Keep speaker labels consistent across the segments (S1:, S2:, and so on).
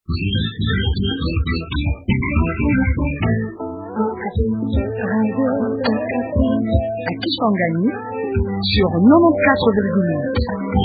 S1: À Kisangani sur 94,9.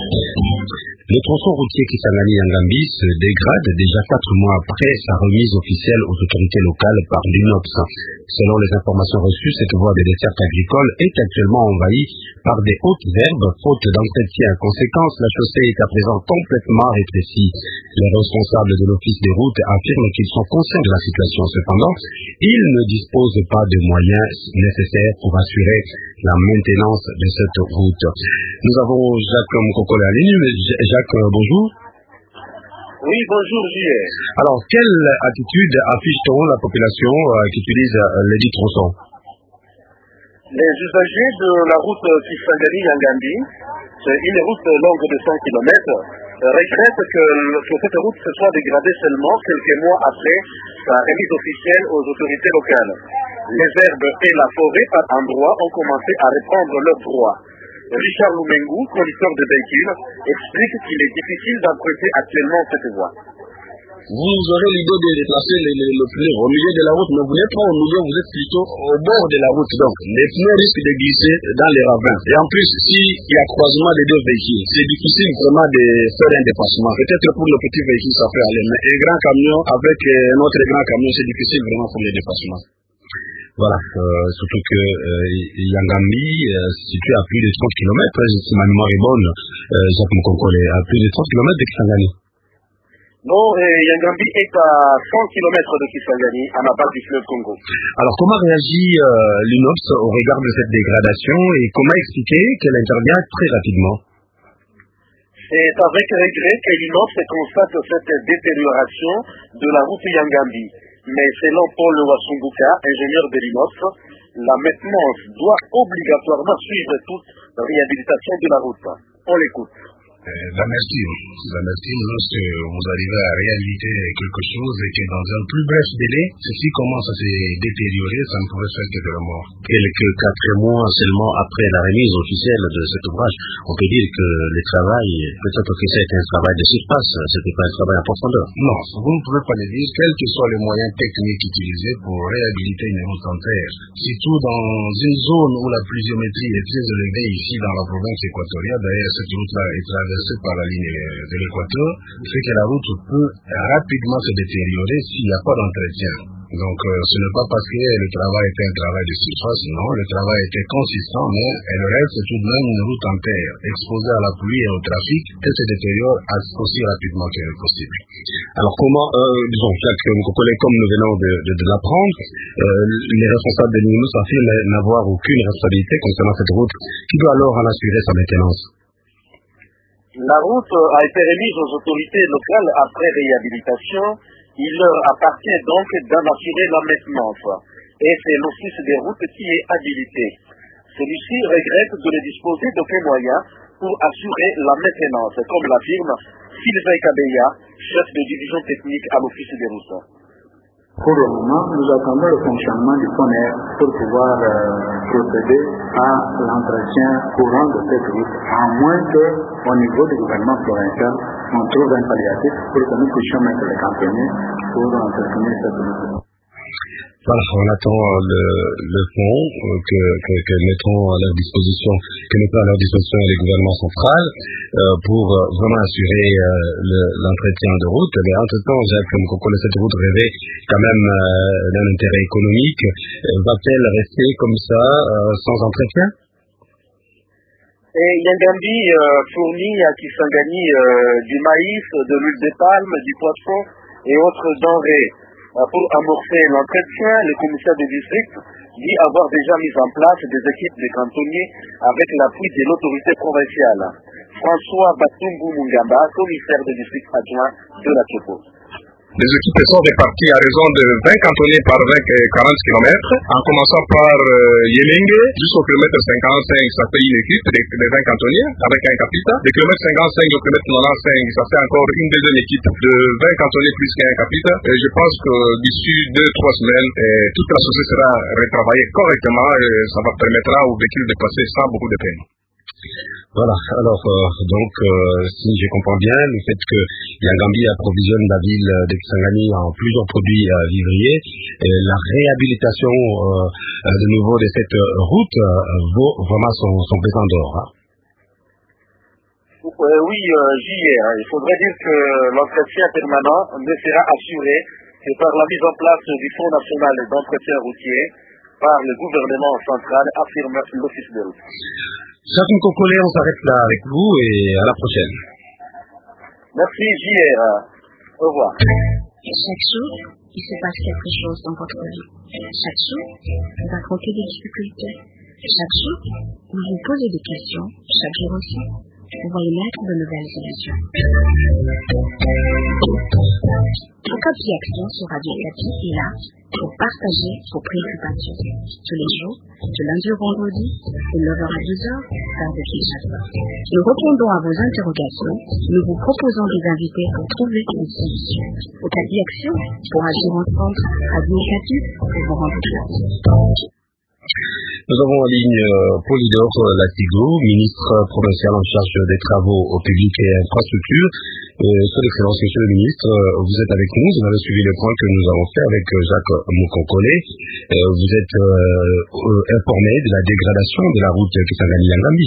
S2: Le tronçon routier Kisangani-Yangambi se dégrade déjà 4 mois après sa remise officielle aux autorités locales par l'UNOPS. Selon les informations reçues, cette voie de desserte agricole est actuellement envahie par des hautes herbes, faute d'entretien. Conséquence, la chaussée est à présent complètement rétrécie. Les responsables de l'Office des routes affirment qu'ils sont conscients de la situation. Cependant, ils ne disposent pas de moyens nécessaires pour assurer la maintenance de cette route. Nous avons Jacques Mokokole à ligne. Jacques, bonjour.
S3: Oui, bonjour, J.R.
S2: Alors, quelle attitude affiche-t-on la population qui utilise les dix tronçons?
S3: Les usagers de la route Kisangani-Yangambi, c'est une route longue de 100 km, regrettent que cette route se soit dégradée seulement quelques mois après sa remise officielle aux autorités locales. Les herbes et la forêt par endroits ont commencé à reprendre leurs droits. Richard Lumengou, conducteur de véhicules, explique qu'il est difficile d'emprunter actuellement cette voie.
S4: Vous aurez l'idée de déplacer le pneu au milieu de la route, mais vous n'êtes pas au milieu, vous êtes plutôt au bord de la route. Donc, les pneus risquent de glisser dans les ravins. Et en plus, s'il y a croisement des deux véhicules, c'est difficile vraiment de faire un dépassement. Peut-être pour le petit véhicule, ça peut aller, mais un grand camion avec notre grand camion, c'est difficile vraiment pour les dépassements.
S2: Voilà, surtout que Yangambi se situe à plus de 30 km, si ma mémoire est bonne, Jacques Mokokole, à plus de 30 km de Kisangani.
S3: Non, Yangambi est à 100 km de Kisangani, en aval du fleuve Congo.
S2: Alors, comment réagit l'UNOPS au regard de cette dégradation et comment expliquer qu'elle intervient très rapidement?
S3: C'est avec regret que l'UNOPS constate cette détérioration de la route Yangambi. Mais selon Paul Wasunguka, ingénieur de l'UNOPS, la maintenance doit obligatoirement suivre toute réhabilitation de la route. On l'écoute.
S5: L'amertume lorsque vous arrivez à réhabiliter quelque chose et que dans un plus bref délai, ceci commence à se détériorer, ça ne pourrait faire que de la mort.
S2: Quelques 4 mois seulement après la remise officielle de cet ouvrage, on peut dire que le travail, peut-être que c'était un travail de surface, c'était pas un travail en profondeur.
S5: Non, vous ne pouvez pas le dire, quels que soient les moyens techniques utilisés pour réhabiliter une route en terre. Surtout dans une zone où la pluviométrie est très élevée ici dans la province équatoriale, d'ailleurs cette route-là est traversée par la ligne de l'équateur, fait que la route peut rapidement se détériorer s'il n'y a pas d'entretien. Donc ce n'est pas parce que le travail était un travail de surface, non, le travail était consistant, mais elle reste tout de même une route en terre, exposée à la pluie et au trafic, et se détériore aussi rapidement que possible.
S2: Alors comment, disons, Jacques Mokokole, comme nous venons de l'apprendre, les responsables de l'UNOPS affirment n'avoir aucune responsabilité concernant cette route, qui doit alors en assurer sa maintenance?
S3: La route a été remise aux autorités locales après réhabilitation. Il leur appartient donc d'en assurer la maintenance. Et c'est l'Office des routes qui est habilité. Celui-ci regrette de ne disposer d'aucun moyen pour assurer la maintenance, comme l'affirme Sylvain Kabeya, chef de division technique à l'Office des routes.
S6: Pour le moment, nous attendons le fonctionnement du PONER pour pouvoir procéder à l'entretien courant de cette route, à moins qu'au niveau du gouvernement provincial, on trouve un palliatif pour que nous puissions mettre les cantonniers pour entretenir cette route.
S2: Voilà, on attend le fonds que mettront à leur disposition, les gouvernements centraux pour vraiment assurer l'entretien de route. Mais entre-temps, Jacques Mokokole, cette route rêvait quand même d'un intérêt économique. Va-t-elle rester comme ça, sans entretien?
S3: Et Yangambi fournit à Kisangani du maïs, de l'huile de palme, du poisson et autres denrées. Pour amorcer l'entretien, le commissaire de district dit avoir déjà mis en place des équipes de cantonniers avec l'appui de l'autorité provinciale. François Batumbu Mungamba, commissaire de district adjoint de la Tchopo.
S7: Les équipes sont réparties à raison de 20 cantonniers par 40 km, en commençant par Yelingue jusqu'au kilomètre 55, ça fait une équipe de 20 cantonniers avec un capita. De kilomètre 55 au kilomètre 95, ça fait encore une deuxième équipe de 20 cantonniers plus qu'un capita. Et je pense que d'ici 2-3 semaines, toute la société sera retravaillée correctement et ça va permettre aux véhicules de passer sans beaucoup de peine.
S2: Voilà, alors si je comprends bien, le fait que Yangambi approvisionne la ville de Kisangani en plusieurs produits vivriers, la réhabilitation de nouveau de cette route vaut vraiment son pesant d'or. Hein.
S3: Oui, j'y ai. Il faudrait dire que l'entretien permanent ne sera assuré que par la mise en place du Fonds national d'entretien routier par le gouvernement central, affirme l'Office de route.
S2: Chacun Kokole, on s'arrête là avec vous et à la prochaine.
S3: Merci, JR. Au revoir.
S1: Chaque jour, il se passe quelque chose dans votre vie. Chaque jour, vous affrontez des difficultés. Chaque jour, vous vous posez des questions. Chaque jour aussi, vous voyez naître de nouvelles solutions. Okapi Action sur Radio Okapi est là pour partager vos préoccupations. Tous les jours, de lundi au vendredi, de 9h à 12h, heure de Kinshasa. Nous répondons à vos interrogations. Nous vous proposons des invités pour trouver une solution. Okapi Action, pour agir ensemble, Radio Okapi, pour vous rendre compte.
S2: Nous avons en ligne Polydore Latigo, ministre provincial en charge des travaux au public et infrastructures. Son Excellence, Monsieur le ministre, vous êtes avec nous. Vous avez suivi le point que nous avons fait avec Jacques Mokonkole. Vous êtes informé de la dégradation de la route Kisangani-Yangambi.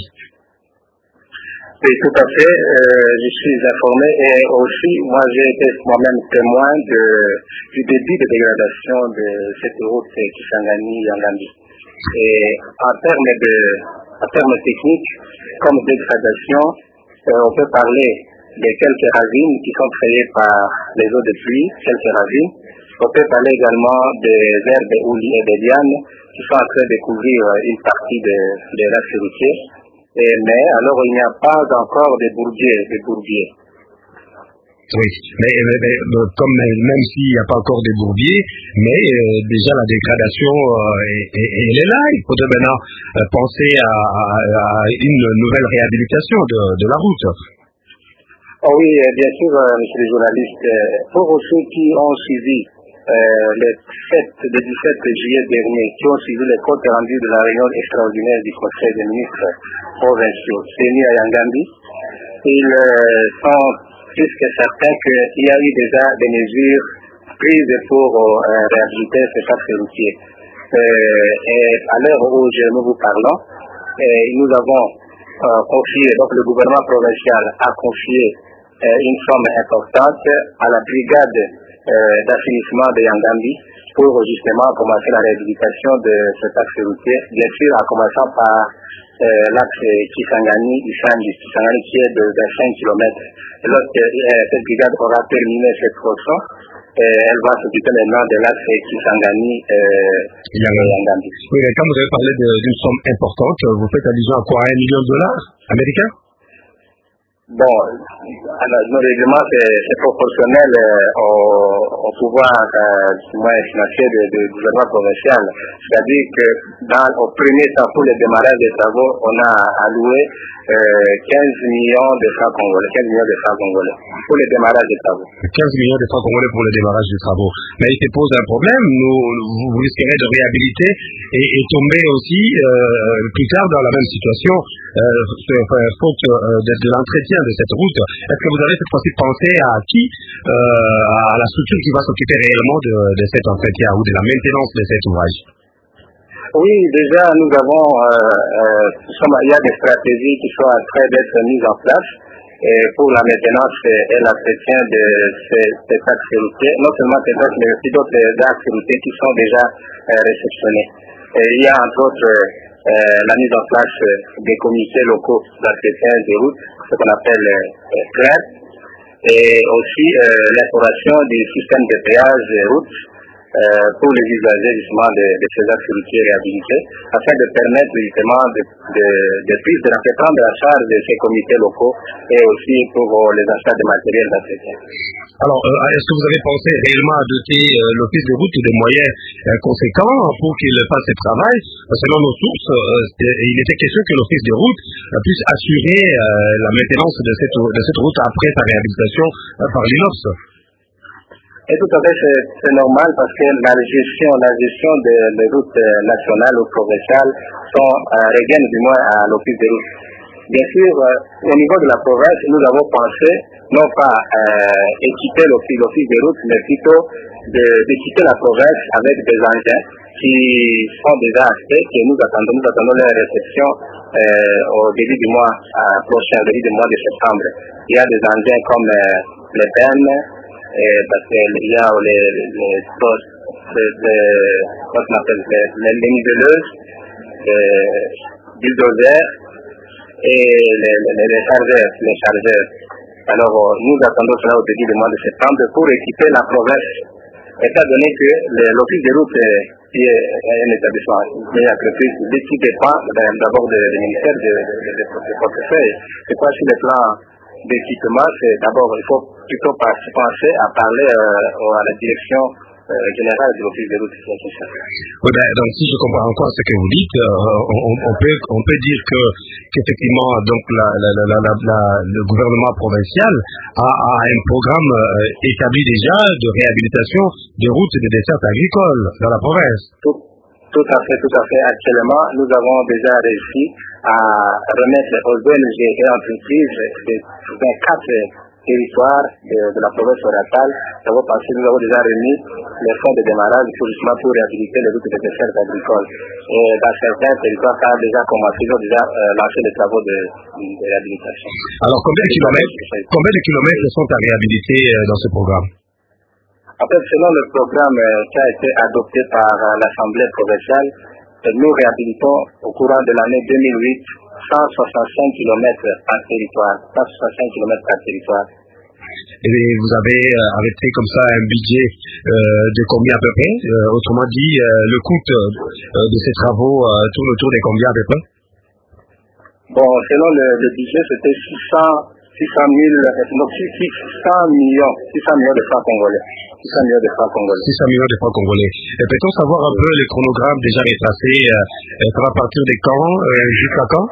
S6: Oui, tout à fait. Je suis informé et aussi, moi, j'ai été moi-même témoin du début de dégradation de cette route Kisangani-Yangambi. Et en termes techniques, comme dégradation, on peut parler de quelques ravines qui sont créées par les eaux de pluie, quelques ravines. On peut parler également des herbes de houlis et des lianes qui sont en train de couvrir une partie de l'axe routier. Mais alors il n'y a pas encore de bourbiers.
S2: Oui, mais comme même s'il n'y a pas encore des bourbiers, mais déjà la dégradation elle est là. Il faudrait maintenant penser à une nouvelle réhabilitation de la route.
S6: Oh oui, bien sûr, monsieur le journaliste. Pour ceux qui ont suivi le 17 juillet dernier, qui ont suivi le compte rendu de la réunion extraordinaire du Conseil des ministres provinciaux, tenu à Yangambi, ils sont plus que certains qu'il y a eu déjà des mesures prises pour réhabiliter cet axe routier. Et à l'heure où nous vous parlons, nous avons confié, donc le gouvernement provincial a confié une somme importante à la brigade d'assainissement de Yangambi pour justement commencer la réhabilitation de cet axe routier, bien sûr en commençant par l'axe Kisangani-Isangi, qui est de 5 km. Lorsque cette brigade aura terminé cette tronçon, elle va s'occuper maintenant de l'axe Kisangani-Yangambi.
S2: Oui, mais quand vous avez parlé d'une somme importante, vous faites allusion à quoi, $1 million américains?
S6: Bon, alors, nos règlements, c'est proportionnel au pouvoir financier du gouvernement provincial. C'est-à-dire que au premier temps, pour le démarrage des travaux, on a alloué 15 millions de francs congolais pour le démarrage des travaux.
S2: 15 millions de francs congolais pour le démarrage des travaux. Mais il se pose un problème. Vous risquerez de réhabiliter et tomber aussi plus tard dans la même situation, faute de l'entretien de cette route. Est-ce que vous avez cette fois-ci pensé à qui, à la structure qui va s'occuper réellement de cet entretien ou de la maintenance de cet ouvrage?
S6: Oui, déjà nous avons, il y a des stratégies qui sont en train d'être mises en place pour la maintenance et l'entretien de cet axe routier. Non seulement cet axe, mais aussi d'autres axes routiers qui sont déjà réceptionnés. Il y a entre autres la mise en place des comités locaux d'entretien des routes, ce qu'on appelle CLER, et aussi l'instauration du système de péage route pour les usagers justement de ces axes routiers réhabilités, afin de permettre justement de prendre en charge de ces comités locaux et aussi pour les achats de matériel d'entretien.
S2: Alors, est-ce que vous avez pensé réellement à doter l'office de route de moyens conséquents pour qu'il fasse ce travail? Selon nos sources, il était question que l'office de route puisse assurer la maintenance de cette route après sa réhabilitation par l'INOPS.
S6: Et tout à fait, c'est normal parce que la gestion des routes nationales ou provinciales reviennent du moins à l'office des routes.
S3: Bien sûr, au niveau de la province, nous avons pensé non pas équiper l'office des routes, mais plutôt d'équiper la province avec des engins qui sont déjà achetés, que nous attendons leur réception au début du mois prochain, au début du mois de septembre. Il y a des engins comme les bennes, parce qu'il y a les niveleuses, bulldozers et les chargeurs. Alors, nous attendons cela au début du mois de septembre pour équiper la province, étant donné que l'office de route qui est un établissement, une entreprise qui dépend d'abord du ministère de portefeuille. C'est quoi sur le plan d'équipement, c'est d'abord, il faut plutôt penser à parler à la direction générale de l'office de route.
S2: Oui, donc si je comprends encore ce que vous dites, on peut dire qu'effectivement donc le gouvernement provincial a un programme établi déjà de réhabilitation des routes et des dessertes agricoles dans la province.
S3: Tout à fait. Actuellement, nous avons déjà réussi à remettre aux ONG et entreprises de 4 territoires de la province orientale. Nous avons déjà remis les fonds de démarrage pour réhabiliter les routes de dessertes agricoles. Et dans certains territoires, ça a déjà commencé, ils ont déjà lancé les travaux de réhabilitation.
S2: Alors, combien de kilomètres sont à réhabiliter dans ce programme?
S3: En fait, selon le programme qui a été adopté par l'Assemblée provinciale, nous réhabilitons au courant de l'année 2008 165 km par territoire. 165 km par territoire.
S2: Et vous avez arrêté comme ça un budget de combien à peu près? Autrement dit, le coût de ces travaux tourne autour de combien à peu près?
S3: Bon, selon le budget, c'était 600 millions de francs congolais. 600 millions de francs congolais.
S2: 600 millions de francs congolais. Et peut-on savoir un peu les chronogrammes déjà retracés? Ça va partir de quand jusqu'à quand?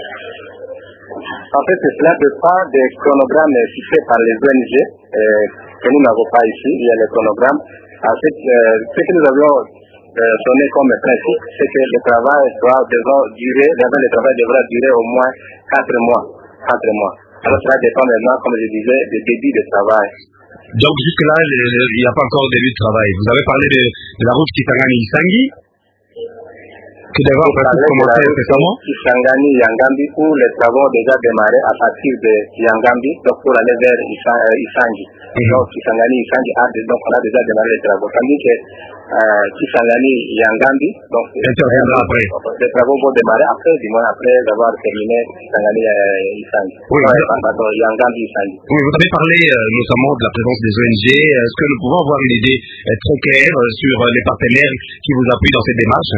S3: En fait, cela dépend des chronogrammes fixés par les ONG que nous n'avons pas ici. Il y a les chronogrammes. En fait, ce que nous avions donné comme principe, c'est que le travail devra durer au moins 4 mois. Alors cela dépend maintenant, comme je disais, du début de travail.
S2: Donc jusque-là, il n'y a pas encore de début de travail. Vous avez parlé de la route Kisangani-Isangi, qui devrait en principe commencer récemment.
S3: Kisangani-Yangambi, où les travaux ont déjà démarré à partir de Yangambi, donc pour aller vers Isangi. Donc Kisangani-Isangi, donc on a déjà démarré les travaux. Tandis que Kisangani-Yangambi, donc les travaux vont démarrer après avoir terminé Kisangani-Isangi.
S2: Oui,
S3: Yangambi-Isangi.
S2: Oui, vous avez parlé notamment de la présence des ONG. Est-ce que nous pouvons avoir une idée très claire sur les partenaires qui vous appuient dans cette démarche?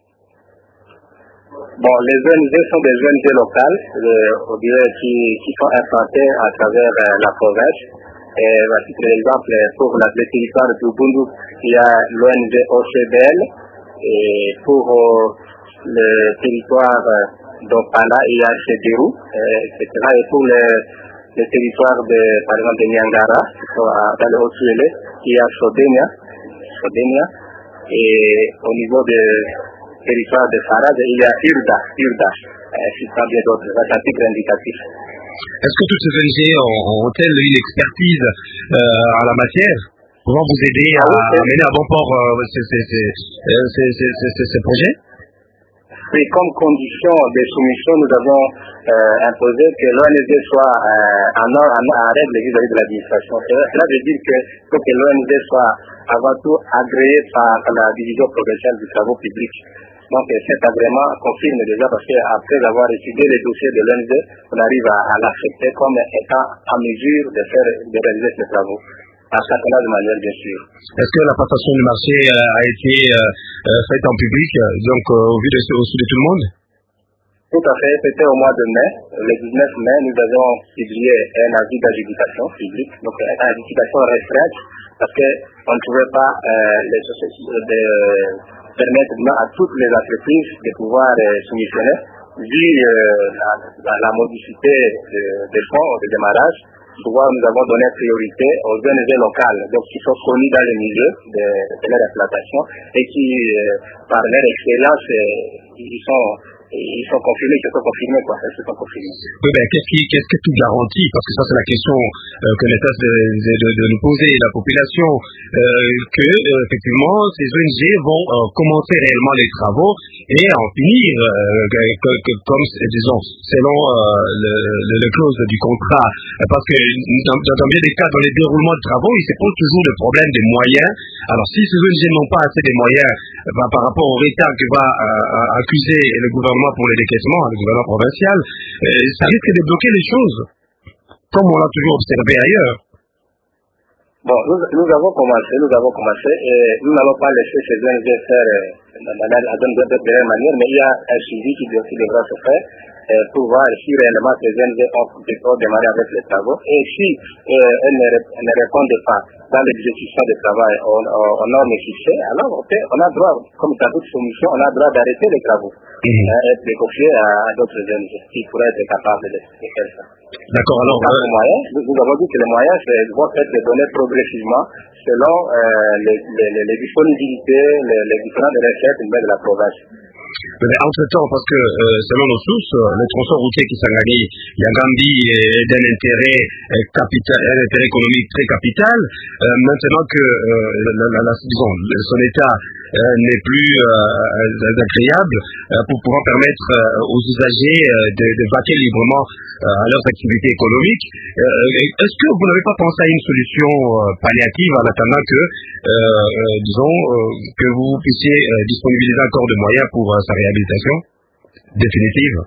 S3: Bon, les ONG sont des ONG locales, qui sont implantées à travers la province. Et voici par exemple pour le territoire de Bundu, il y a l'ONG OCBL, et pour le territoire d'Opala, il y a CDRU, etc. Et pour le territoire par exemple de Nyangara, dans le Haut-Suélé, il y a Sodenia, et au niveau de territoire de Farad, il y a Urda, assistant bien d'autres, à titre indicatif.
S2: Est-ce que toutes ces ONG ont-elles une expertise en la matière pouvant vous aider à mener à bon port ces projets?
S3: Oui, comme condition de soumission, nous avons imposé que l'ONG soit en règle vis-à-vis de l'administration. Cela veut dire que faut que l'ONG soit avant tout agréée par la division provinciale du travaux publics. Donc cet agrément confirme déjà parce qu'après avoir étudié les dossiers de l'ONG, on arrive à l'accepter comme étant en mesure de réaliser ces travaux. À certaines manières, bien sûr.
S2: Est-ce que la passation du marché a été faite en public, donc au vu de tout le monde?
S3: Tout à fait, c'était au mois de mai. Le 19 mai, nous avons publié un avis d'adjudication publique, donc une adjudication restreinte, parce qu'on ne pouvait pas permettre à toutes les entreprises de pouvoir soumissionner, vu la modicité des fonds de démarrage. Nous avons donné priorité aux ONG locales, donc qui sont connues dans le milieu de leur exploitation et qui, par leur excellence, ils sont ils sont confirmés, ils se sont confirmés, quoi. Ils se sont confirmés.
S2: Oui, ben, qu'est-ce que tu garantis? Parce que ça, c'est la question que l'État de nous poser, la population, que, effectivement, ces ONG vont commencer réellement les travaux et en finir, comme, disons, selon le clause du contrat. Parce que, dans bien des cas, dans les déroulements de travaux, il se pose toujours le problème des moyens. Alors, si ces ONG n'ont pas assez de moyens, par rapport au retard que va accuser le gouvernement pour les décaissements, le gouvernement provincial, ça risque de bloquer les choses, comme on l'a toujours observé ailleurs.
S3: Bon, nous avons commencé, et nous n'allons pas laisser ces ONG faire de la manière, mais il y a un suivi qui devra se faire pour voir si réellement ces ONG ont démarré avec les travaux, et si elles ne répondent pas dans l'exécution du travail aux normes fixées, alors on a droit, comme dans toute soumission, on a droit d'arrêter les travaux et de confier à d'autres ONG qui pourraient être capables de faire ça.
S2: D'accord, alors...
S3: Nous avons dit que les moyens vont être donnés progressivement selon les disponibilités, les différentes recettes de la province.
S2: Mais entre-temps, parce que selon nos sources, le tronçon routier Kisangani Yangambi est d'un intérêt capital, un intérêt économique très capital. Maintenant que disons, son état n'est plus agréable pour pouvoir permettre aux usagers de vaquer librement à leurs activités économiques. Est-ce que vous n'avez pas pensé à une solution palliative en attendant que, disons, que vous puissiez disponibiliser encore de moyens pour sa réhabilitation définitive?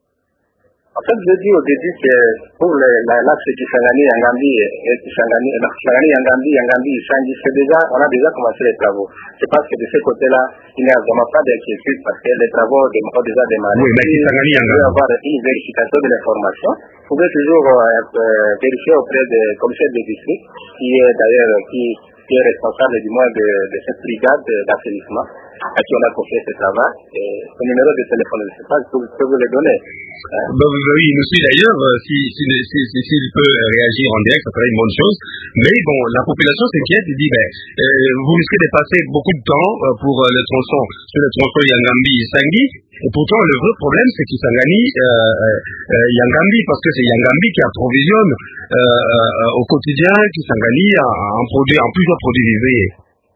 S3: En fait, je dis au début que pour l'axe Kisangani Yangambi et Kisangani Yangambi Isangi, on a déjà commencé les travaux. Je pense que de ce côté-là, il n'y a vraiment pas d'inquiétude parce que les travaux ont déjà démarré.
S2: Oui, mais Kisangani Yangambi.
S3: Vous pouvez avoir une vérification de l'information. Vous pouvez toujours vérifier auprès des commissaires de district, qui est d'ailleurs qui est responsable du moins de cette brigade d'assainissement, à qui on a confié ce travail. Et son numéro de téléphone, je ne sais pas, je peux vous le donner.
S2: Oui, il nous suit d'ailleurs. S'il peut réagir en direct, ça serait une bonne chose. Mais bon, la population s'inquiète et dit, vous risquez de passer beaucoup de temps sur le tronçon Yangambi-Isangi. Et pourtant, le vrai problème, c'est Kisangani Yangambi, parce que c'est Yangambi qui approvisionne au quotidien Kisangani en plusieurs produits vivriers.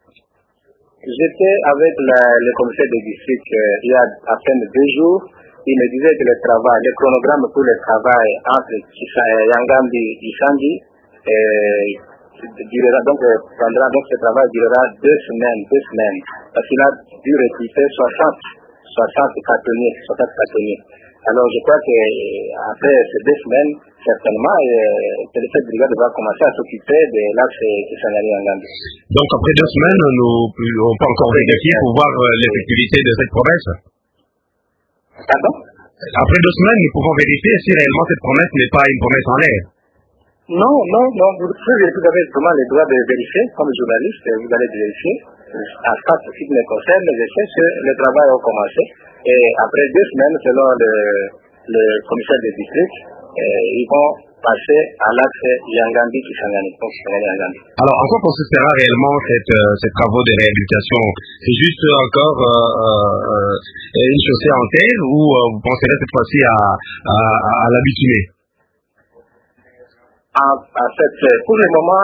S3: J'étais avec le commissaire de district il y a à peine 2 jours. Il me disait que le chronogramme pour le travail entre Yangambi et Isangi durera donc ce travail durera 2 semaines, parce qu'il a dû recruter 60 cartonniers. Alors je crois qu'après ces 2 semaines, certainement, cette brigade va commencer à s'occuper de l'axe Kisangani-Yangambi.
S2: Donc après 2 semaines, on peut encore vérifier pour voir l'effectivité de cette promesse.
S3: Pardon?
S2: Après 2 semaines, nous pouvons vérifier si réellement cette promesse n'est pas une promesse en l'air.
S3: Non. Vous avez vraiment le droit de vérifier, comme journaliste, vous allez vérifier. À ce qui me concerne, je sais que le travail a commencé. Et après 2 semaines, selon le commissaire de district, ils vont passer à l'axe Yangambi-Kisangani.
S2: Alors, en quoi consistera réellement ces travaux de réhabilitation? C'est juste encore une chaussée en terre ou vous penserez cette fois-ci à la bitumer?
S3: En fait, pour le moment,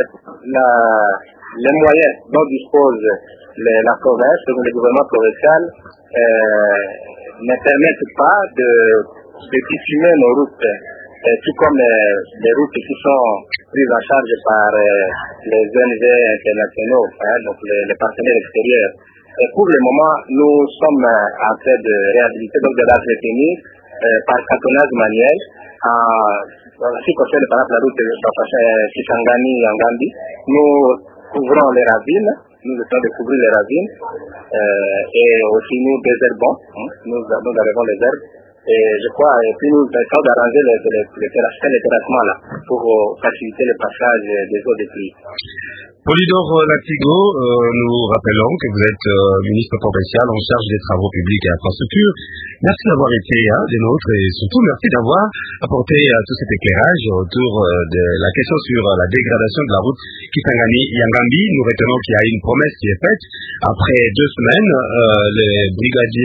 S3: les moyens dont dispose la province, le gouvernement provincial, ne permettent pas de bitumer nos routes, tout comme les routes qui sont prises en charge par les ONG internationaux, donc les partenaires extérieurs. Et pour le moment, nous sommes en train de réhabiliter, donc de l'entretenir par cantonage manuel. En ce qui concerne par exemple la route Kisangani-Yangambi, nous couvrons les ravines, nous essayons de couvrir les ravines, et aussi nous désherbons, nous arrivons les herbes, et je crois, et puis nous essayons d'arranger les terrassements là, pour faciliter le passage des eaux de pluie.
S2: Polydore Latigo, nous rappelons que vous êtes ministre provincial en charge des travaux publics et infrastructures. Merci d'avoir été des nôtres et surtout merci d'avoir apporté tout cet éclairage autour de la question sur la dégradation de la route Kisangani-Yangambi. Nous retenons qu'il y a une promesse qui est faite. Après 2 semaines, les brigadiers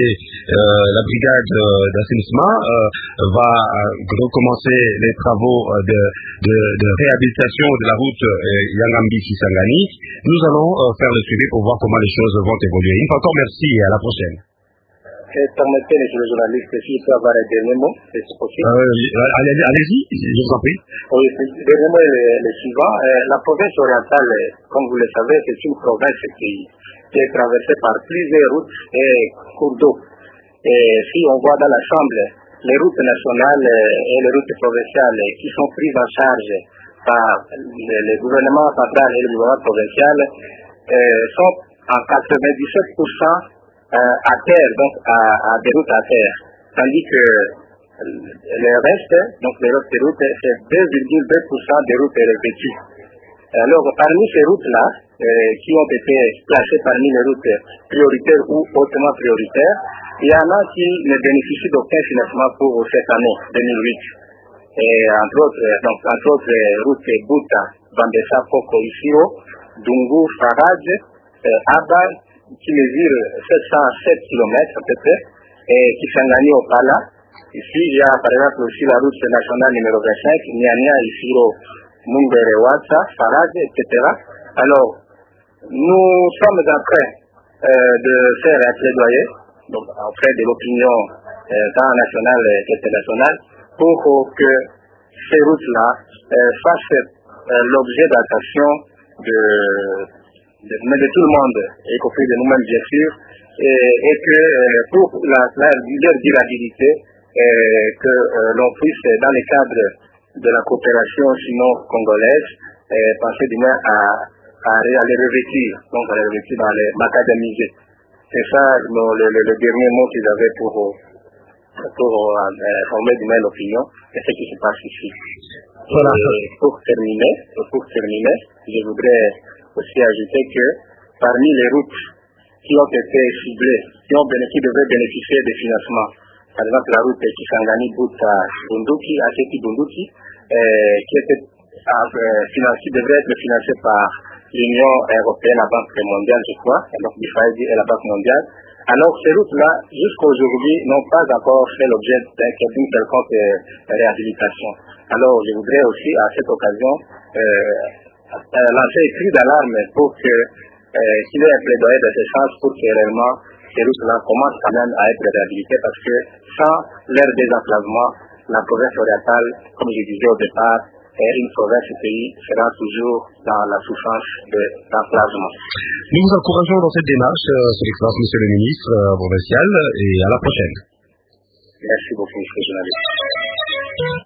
S2: la brigade d'assainissement va recommencer les travaux de réhabilitation de la route Yangambi-Kisangani. Nous allons faire le suivi pour voir comment les choses vont évoluer. Une fois encore, merci et à la prochaine.
S3: Permettez les journalistes s'il peut avoir un dernier mot, c'est possible.
S2: Allez-y, je vous en prie.
S3: Oui, le dernier mot est le suivant. La province orientale, comme vous le savez, c'est une province qui est traversée par plusieurs routes et cours d'eau. Et si on voit dans la Chambre les routes nationales et les routes provinciales qui sont prises en charge par le gouvernement central et le gouvernement provincial, sont en 97% à terre, donc à des routes à terre, tandis que le reste, donc les autres routes, c'est 2,2% des routes revêtues. Alors, parmi ces routes-là, qui ont été placées parmi les routes prioritaires ou hautement prioritaires, il y en a qui ne bénéficient d'aucun financement pour cette année 2008. Et entre autres routes Bouta, Bambessa, Poko, Isiro, Dungu, Farad, Abba, qui mesure 707 km à peu près, et Kisangani au Pala. Ici, il y a par exemple aussi la route nationale numéro 25, Nyanya, Isiro, Mumbere, Watsa, Farad, etc. Alors, nous sommes en train de faire un plaidoyer auprès de l'opinion tant nationale qu'internationale pour que ces routes-là fassent l'objet d'attention de tout le monde, y compris de nous-mêmes bien sûr, et que pour leur durabilité, que l'on puisse, dans le cadre de la coopération sino-congolaise, penser du moins à les revêtir, donc à les revêtir dans les macadamisés. C'est ça le dernier mot qu'ils avaient pour former du moins l'opinion, et ce qui se passe ici. Voilà. Pour terminer, je voudrais aussi ajouter que parmi les routes qui ont été ciblées, qui devraient bénéficier des financements, par exemple la route Kisangani Bouta Bunduki, Aketi Bunduki, qui devrait être financée par l'Union européenne, la Banque mondiale, je crois, donc l'IFAD et la Banque mondiale. Alors ces routes-là, jusqu'aujourd'hui, n'ont pas encore fait l'objet d'une quelconque réhabilitation. Alors je voudrais aussi à cette occasion lancer un cri d'alarme pour qu'il y ait un plaidoyer de ce sens pour que réellement ces routes-là commencent quand même à être réhabilitées, parce que sans leur désenclavement, la province orientale, comme je disais au départ, une province du pays sera toujours dans la souffrance d'enclavement.
S2: Nous vous encourageons dans cette démarche, Son Excellence, Monsieur le Ministre provincial, et à la prochaine.
S3: Merci beaucoup, Monsieur le journaliste.